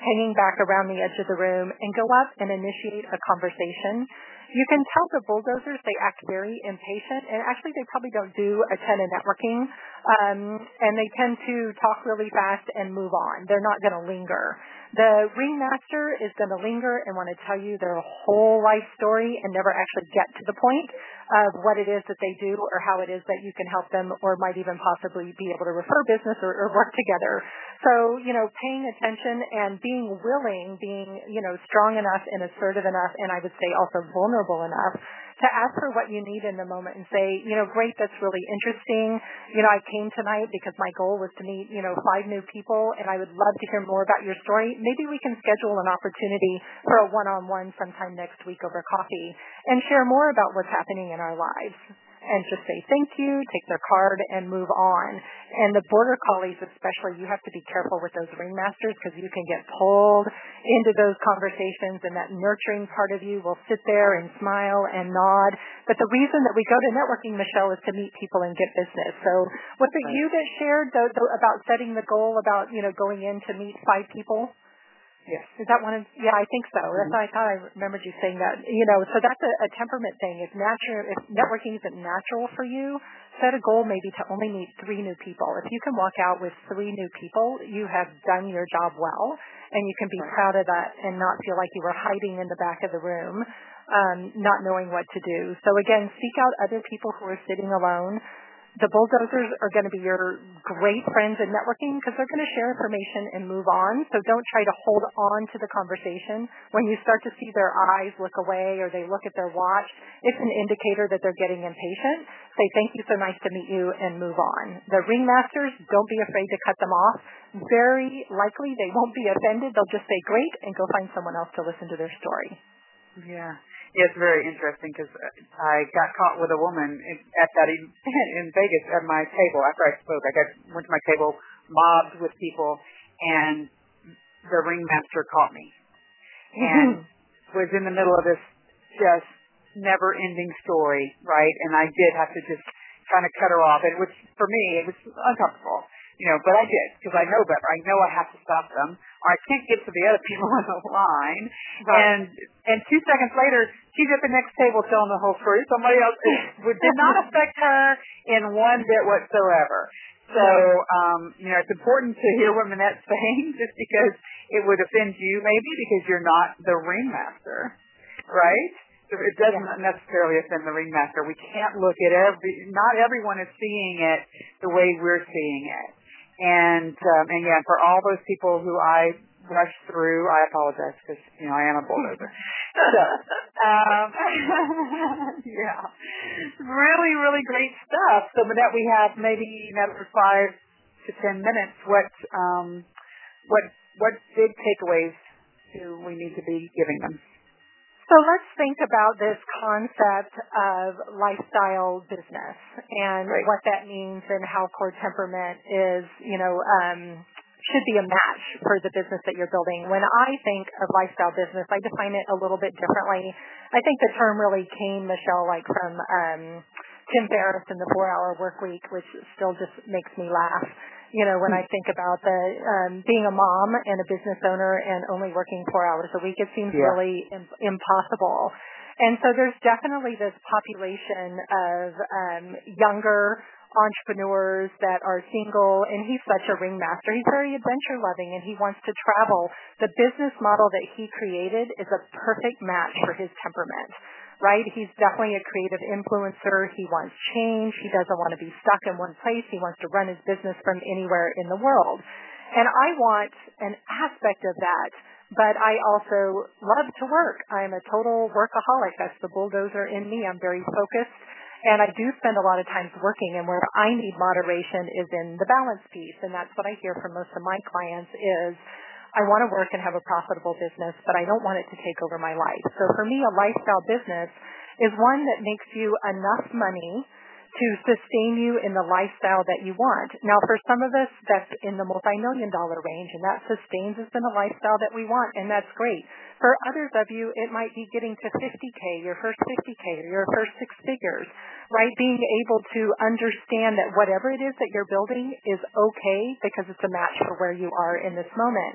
hanging back around the edge of the room, and go up and initiate a conversation. You can tell the bulldozers they act very impatient, and actually they probably don't do a ton of networking, um, and they tend to talk really fast and move on. They're not going to linger. The ringmaster is going to linger and want to tell you their whole life story and never actually get to the point of what it is that they do or how it is that you can help them or might even possibly be able to refer business or, or work together. So, you know, paying attention and being willing, being, you know, strong enough and assertive enough, and I would say also vulnerable enough to ask for what you need in the moment and say, you know, great, that's really interesting. You know, I came tonight because my goal was to meet, you know, five new people, and I would love to hear more about your story. Maybe we can schedule an opportunity for a one-on-one sometime next week over coffee and share more about what's happening in our lives. And just say thank you, take their card, and move on. And the border collies especially, you have to be careful with those ringmasters because you can get pulled into those conversations, and that nurturing part of you will sit there and smile and nod. But the reason that we go to networking, Michelle, is to meet people and get business. So was it right. you that shared the, the, about setting the goal about, you know, going in to meet five people? Yes. Is that one of, yeah, I think so. Mm-hmm. That's, I thought I remembered you saying that. You know, so that's a, a temperament thing. If natural, if networking isn't natural for you, set a goal maybe to only meet three new people. If you can walk out with three new people, you have done your job well, and you can be right. proud of that and not feel like you were hiding in the back of the room, um, not knowing what to do. So again, seek out other people who are sitting alone. The bulldozers are going to be your great friends in networking because they're going to share information and move on. So don't try to hold on to the conversation. When you start to see their eyes look away or they look at their watch, it's an indicator that they're getting impatient. Say, thank you, so nice to meet you, and move on. The ringmasters, don't be afraid to cut them off. Very likely they won't be offended. They'll just say, great, and go find someone else to listen to their story. Yeah. Yeah, it's very interesting because I got caught with a woman in, at that event in Vegas at my table after I spoke. I got went to my table, mobbed with people, and the ringmaster caught me and mm-hmm. was in the middle of this just never-ending story, right? And I did have to just kind of cut her off. It was, for me, it was uncomfortable, you know, but I did because I know better. I know I have to stop them, or I can't get to the other people on the line. Right. And and two seconds later, she's at the next table telling the whole story. Somebody else, it did not affect her in one bit whatsoever. So, um, you know, it's important to hear what Manette's saying just because it would offend you maybe because you're not the ringmaster, right? So it doesn't yeah. necessarily offend the ringmaster. We can't look at every, not everyone is seeing it the way we're seeing it. And, um, and yeah, for all those people who I rushed through, I apologize because, you know, I am a bulldozer. So, um, yeah, really, really great stuff. So, Manette, we have maybe another five to ten minutes. What, um, what, what big takeaways do we need to be giving them? So let's think about this concept of lifestyle business and right. what that means and how Core Temperament is, you know, um, should be a match for the business that you're building. When I think of lifestyle business, I define it a little bit differently. I think the term really came, Michelle, like from um, Tim Ferriss in the four-hour work week, which still just makes me laugh. You know, when I think about the um, being a mom and a business owner and only working four hours a week, it seems yeah. really im- impossible. And so there's definitely this population of um, younger entrepreneurs that are single, and he's such a ringmaster. He's very adventure-loving, and he wants to travel. The business model that he created is a perfect match for his temperament. Right? He's definitely a creative influencer. He wants change. He doesn't want to be stuck in one place. He wants to run his business from anywhere in the world. And I want an aspect of that, but I also love to work. I'm a total workaholic. That's the bulldozer in me. I'm very focused. And I do spend a lot of time working, and where I need moderation is in the balance piece. And that's what I hear from most of my clients is, I want to work and have a profitable business, but I don't want it to take over my life. So for me, a lifestyle business is one that makes you enough money to sustain you in the lifestyle that you want. Now, for some of us, that's in the multi-million dollar range, and that sustains us in the lifestyle that we want, and that's great. For others of you, it might be getting to fifty K, your first fifty K, or your first six figures, right? Being able to understand that whatever it is that you're building is okay because it's a match for where you are in this moment.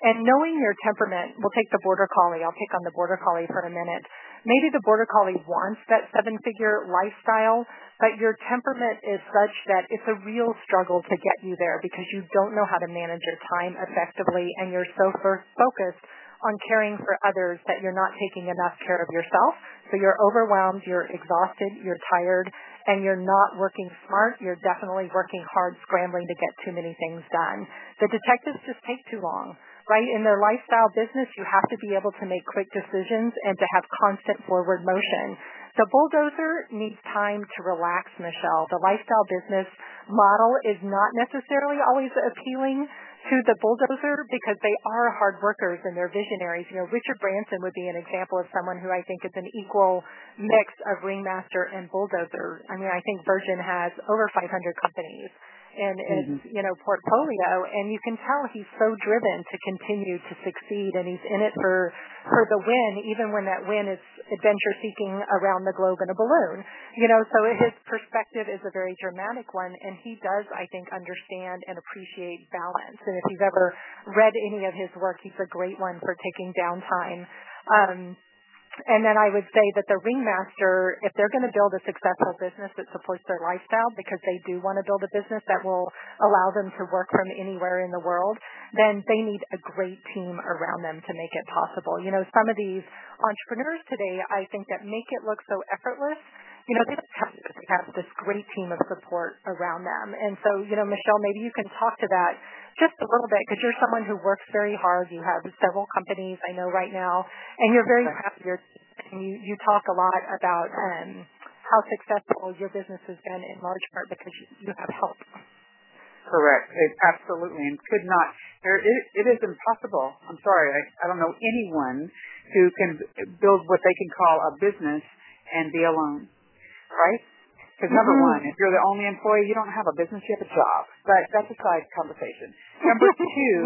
And knowing your temperament, we'll take the Border Collie. I'll pick on the Border Collie for a minute. Maybe the Border Collie wants that seven-figure lifestyle, but your temperament is such that it's a real struggle to get you there because you don't know how to manage your time effectively, and you're so focused on caring for others that you're not taking enough care of yourself. So you're overwhelmed, you're exhausted, you're tired, and you're not working smart. You're definitely working hard, scrambling to get too many things done. The detectives just take too long. Right? In their lifestyle business, you have to be able to make quick decisions and to have constant forward motion. The bulldozer needs time to relax, Michelle. The lifestyle business model is not necessarily always appealing to the bulldozer because they are hard workers and they're visionaries. You know, Richard Branson would be an example of someone who I think is an equal mix of ringmaster and bulldozer. I mean, I think Virgin has over five hundred companies in its, mm-hmm. you know, portfolio, and you can tell he's so driven to continue to succeed, and he's in it for for the win, even when that win is adventure seeking around the globe in a balloon. You know, so his perspective is a very dramatic one, and he does, I think, understand and appreciate balance. And if you've ever read any of his work, he's a great one for taking downtime. Um, And then I would say that the ringmaster, if they're going to build a successful business that supports their lifestyle, because they do want to build a business that will allow them to work from anywhere in the world, then they need a great team around them to make it possible. You know, some of these entrepreneurs today, I think, that make it look so effortless, you know, they don't have, they have this great team of support around them. And so, you know, Michelle, maybe you can talk to that just a little bit, because you're someone who works very hard. You have several companies, I know, right now, and you're very proud of your team. And you, you talk a lot about um, how successful your business has been in large part because you, you have help. Correct. It, absolutely. And could not. There, it, it is impossible. I'm sorry. I, I don't know anyone who can build what they can call a business and be alone. Right? Because number mm-hmm. one, if you're the only employee, you don't have a business, you have a job. But that's a side conversation. Number two,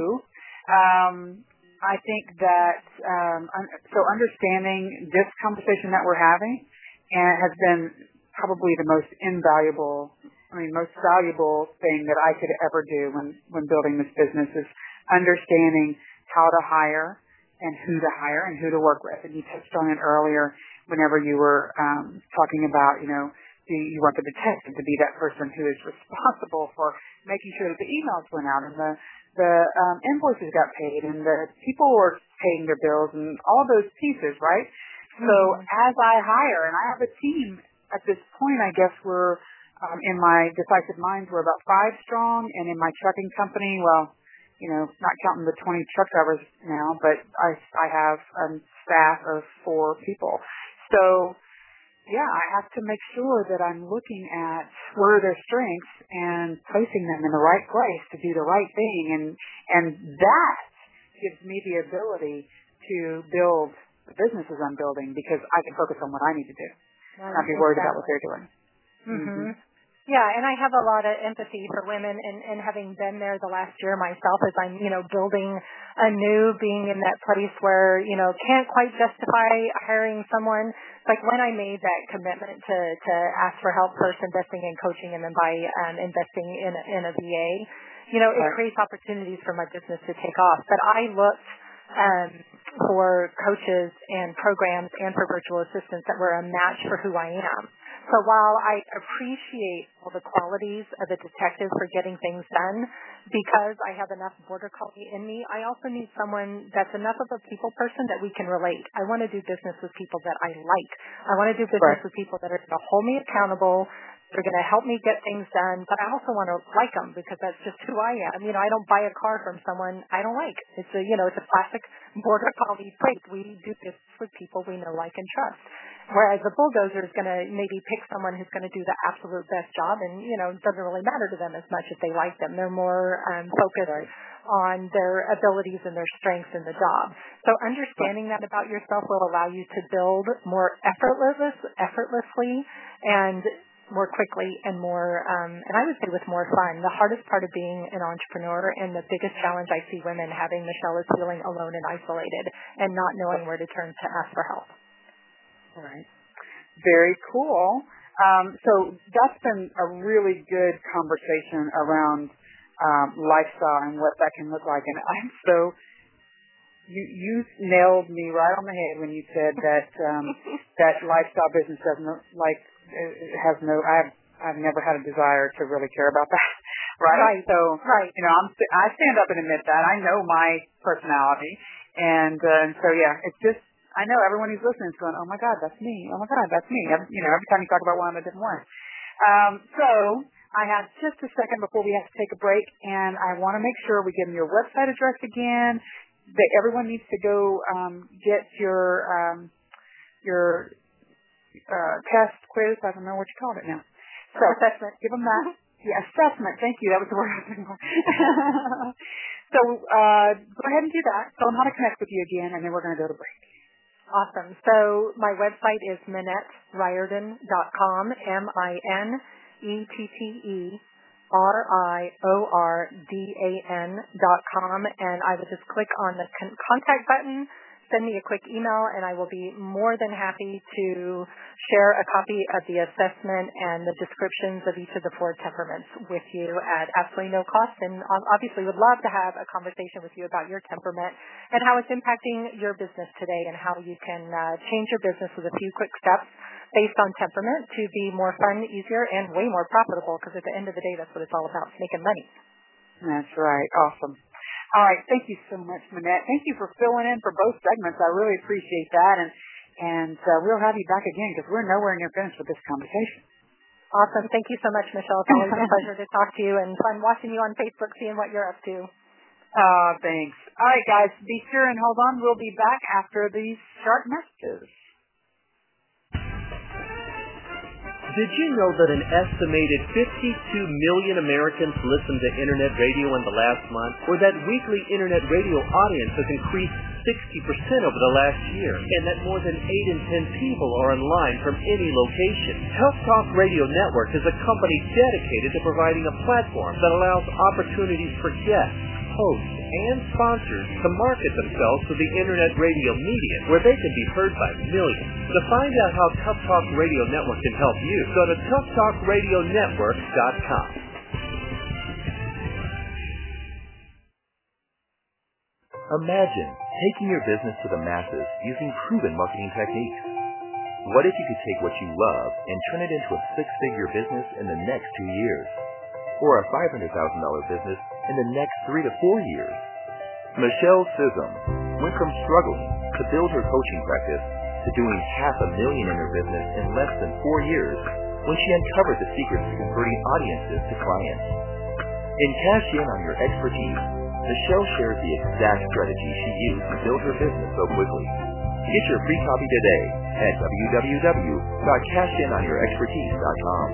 um, I think that um, so understanding this conversation that we're having and has been probably the most invaluable, I mean, most valuable thing that I could ever do when, when building this business is understanding how to hire and who to hire and who to work with. And you touched on it earlier whenever you were um, talking about, you know, you want the detective to be that person who is responsible for making sure that the emails went out and the the um, invoices got paid and the people were paying their bills and all those pieces, right? Mm-hmm. So as I hire, and I have a team at this point, I guess we're um, in my Decisive Minds, we're about five strong, and in my trucking company, well, you know, not counting the twenty truck drivers now, but I I have a staff of four people. So yeah, I have to make sure that I'm looking at where are their strengths and placing them in the right place to do the right thing. And and that gives me the ability to build the businesses I'm building because I can focus on what I need to do. Right, not be worried exactly. about what they're doing. Mm-hmm. Mm-hmm. Yeah, and I have a lot of empathy for women, and, and having been there the last year myself as I'm, you know, building anew, being in that place where, you know, can't quite justify hiring someone. Like when I made that commitment to, to ask for help first, investing in coaching, and then by um, investing in, in a V A, you know, it creates opportunities for my business to take off. But I looked um, for coaches and programs and for virtual assistants that were a match for who I am. So while I appreciate all the qualities of a detective for getting things done, because I have enough border collie in me, I also need someone that's enough of a people person that we can relate. I want to do business with people that I like. I want to do business right. with people that are going to hold me accountable. They're going to help me get things done, but I also want to like them because that's just who I am. You know, I don't buy a car from someone I don't like. It's a, you know, it's a classic border collie trait. We do business with people we know, like, and trust. Whereas the bulldozer is going to maybe pick someone who's going to do the absolute best job, and, you know, it doesn't really matter to them as much if they like them. They're more um, focused right. on their abilities and their strengths in the job. So understanding right. that about yourself will allow you to build more effortless, effortlessly and more quickly and more, um, and I would say with more fun. The hardest part of being an entrepreneur and the biggest challenge I see women having, Michelle, is feeling alone and isolated and not knowing where to turn to ask for help. All right. Very cool. Um, so that's been a really good conversation around um, lifestyle and what that can look like. And I'm so you you nailed me right on the head when you said that um, that lifestyle business doesn't like it has no. I've I've never had a desire to really care about that. Right. Right. So right. you know, I'm I stand up and admit that I know my personality, and uh, and so yeah, it's just I know everyone who's listening is going, oh my God, that's me. Oh my God, that's me. Every, you know, every time you talk about one, I'm a different one. Um, so I have just a second before we have to take a break, and I want to make sure we give them your website address again. That everyone needs to go um, get your um, your uh, test quiz. I don't know what you called it now. So assessment. Give them that. Yeah, assessment. Thank you. That was the word I was looking for. So uh, go ahead and do that. Tell them how to connect with you again, and then we're going to go to break. Awesome. So my website is Minette Riordan dot com, M I N E T T E R I O R D A N dot com, and I would just click on the con- contact button, send me a quick email, and I will be more than happy to share a copy of the assessment and the descriptions of each of the four temperaments with you at absolutely no cost, and obviously would love to have a conversation with you about your temperament and how it's impacting your business today and how you can uh, change your business with a few quick steps based on temperament to be more fun, easier, and way more profitable, because at the end of the day, that's what it's all about, making money. That's right. Awesome. All right. Thank you so much, Minette. Thank you for filling in for both segments. I really appreciate that, and and uh, we'll have you back again because we're nowhere near finished with this conversation. Awesome. Thank you so much, Michelle. It's always a pleasure to talk to you, and fun watching you on Facebook, seeing what you're up to. Uh, thanks. All right, guys. Be sure and hold on. We'll be back after these short messages. Did you know that an estimated fifty-two million Americans listened to Internet radio in the last month, or that weekly Internet radio audience has increased sixty percent over the last year, and that more than eight in ten people are online from any location? Tough Talk Radio Network is a company dedicated to providing a platform that allows opportunities for guests, hosts, and sponsors to market themselves to the Internet radio media, where they can be heard by millions. To find out how Tough Talk Radio Network can help you, go to tough talk radio network dot com. Imagine taking your business to the masses using proven marketing techniques. What if you could take what you love and turn it into a six-figure business in the next two years? Or a five hundred thousand dollars business in the next three to four years? Michelle Sissom went from struggling to build her coaching practice to doing half a million in her business in less than four years when she uncovered the secrets to converting audiences to clients. In Cash In on Your Expertise, Michelle shares the exact strategy she used to build her business so quickly. Get your free copy today at w w w dot cash in on your expertise dot com.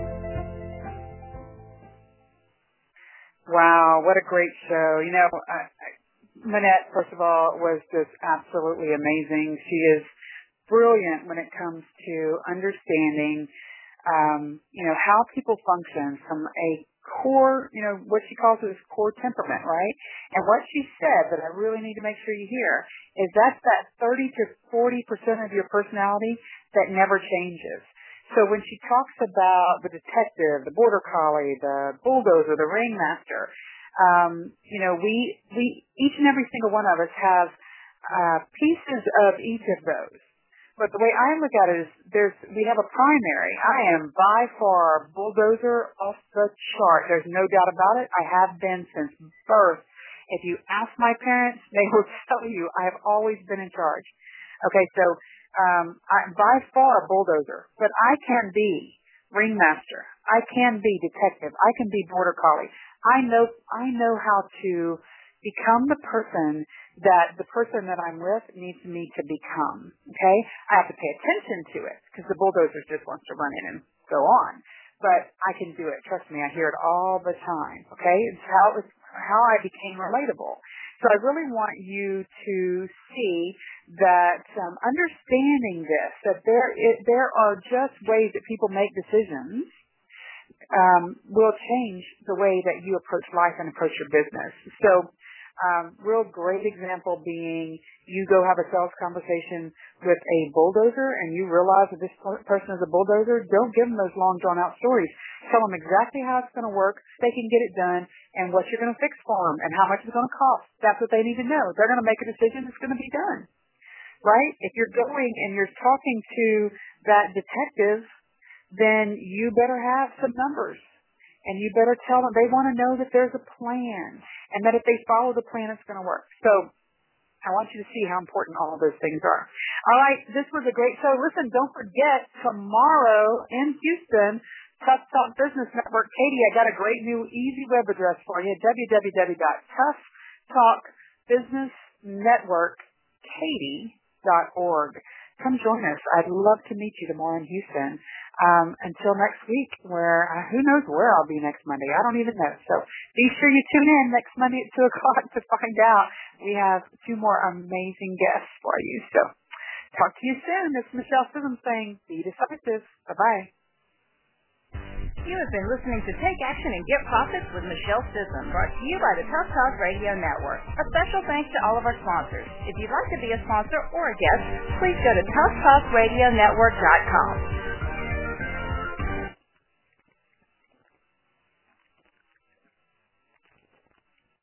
Wow, what a great show. You know, I, I, Minette, first of all, was just absolutely amazing. She is brilliant when it comes to understanding, um, you know, how people function from a core, you know, what she calls it is core temperament, right? And what she said that I really need to make sure you hear is that's that thirty to forty percent of your personality that never changes. So when she talks about the detective, the border collie, the bulldozer, the ringmaster, um, you know, we, we, each and every single one of us have uh, pieces of each of those. But the way I look at it is there's, we have a primary. I am by far bulldozer off the chart. There's no doubt about it. I have been since birth. If you ask my parents, they will tell you I have always been in charge. Okay, so Um, I, by far a bulldozer, but I can be ringmaster. I can be detective. I can be border collie. I know, I know how to become the person that the person that I'm with needs me to become. Okay? I have to pay attention to it because the bulldozer just wants to run in and go on. But I can do it. Trust me, I hear it all the time. Okay? It's how, it's how I became relatable. So I really want you to see that um, understanding this, that there is, there are just ways that people make decisions um, will change the way that you approach life and approach your business. So Um, real great example being you go have a sales conversation with a bulldozer and you realize that this person is a bulldozer. Don't give them those long, drawn-out stories. Tell them exactly how it's going to work, they can get it done, and what you're going to fix for them and how much it's going to cost. That's what they need to know. They're going to make a decision. It's going to be done, right? If you're going and you're talking to that detective, then you better have some numbers. And you better tell them they want to know that there's a plan and that if they follow the plan, it's going to work. So I want you to see how important all of those things are. All right, this was a great show. Listen, don't forget, tomorrow in Houston, Tough Talk Business Network. Katie, I got a great new easy web address for you, w w w dot tough talk business network katie dot org. Come join us. I'd love to meet you tomorrow in Houston. Um, until next week, where uh, who knows where I'll be next Monday. I don't even know. So be sure you tune in next Monday at two o'clock to find out. We have two more amazing guests for you. So talk to you soon. It's Michelle Sissom saying, be decisive. Bye-bye. You have been listening to Take Action and Get Profits with Michelle Sissom, brought to you by the Tough Talk Radio Network. A special thanks to all of our sponsors. If you'd like to be a sponsor or a guest, please go to tough talk radio network dot com.